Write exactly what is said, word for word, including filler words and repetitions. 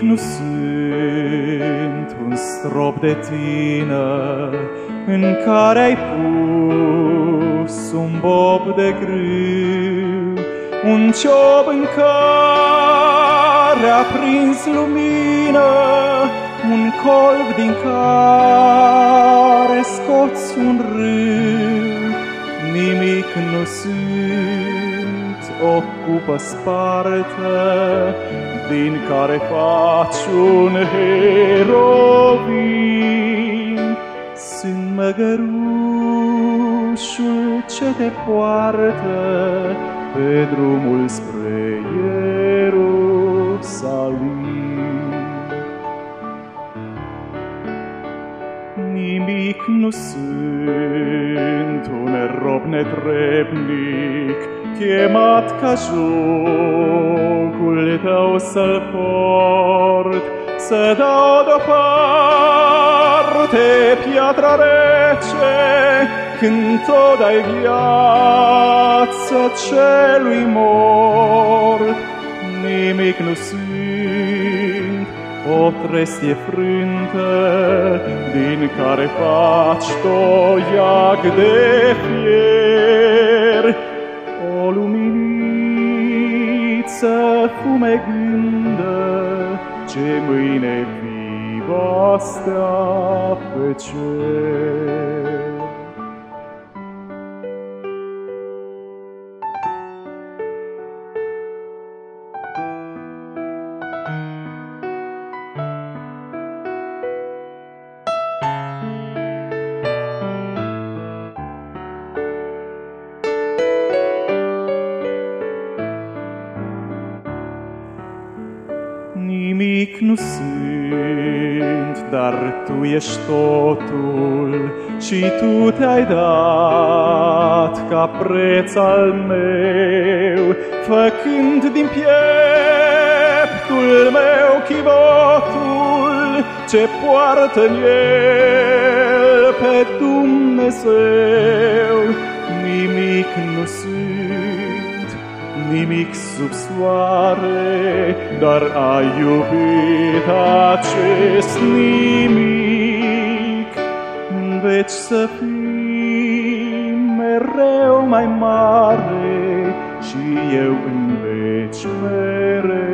nu sunt un strop de tine în care ai pus un bob de grâu, un ciob în care a prins lumină, un colb din care scoți un râu. Nimic nu sunt, o cupă spartă din care faci un heroin. Sunt măgărușul ce te poartă pe drumul spre Ierusalim. Nimic nu sunt, un rob netrebnic, chemat ca jocul tău să-l port, să dau deoparte piatra rece, când tot ai viață celui mort. Nimic nu sunt, o trestie frântă din care faci toiag de fier, o luminiță fumegândă ce mâine vii va sta pe cer. Nimic nu sunt, dar tu ești totul și tu te-ai dat ca preț al meu, făcând din pieptul meu chivotul ce poartă-n el pe Dumnezeu. Nimic nu sunt, nimic sub soare, dar ai iubit acest nimic. În veci să fii mereu mai mare și eu în veci mereu.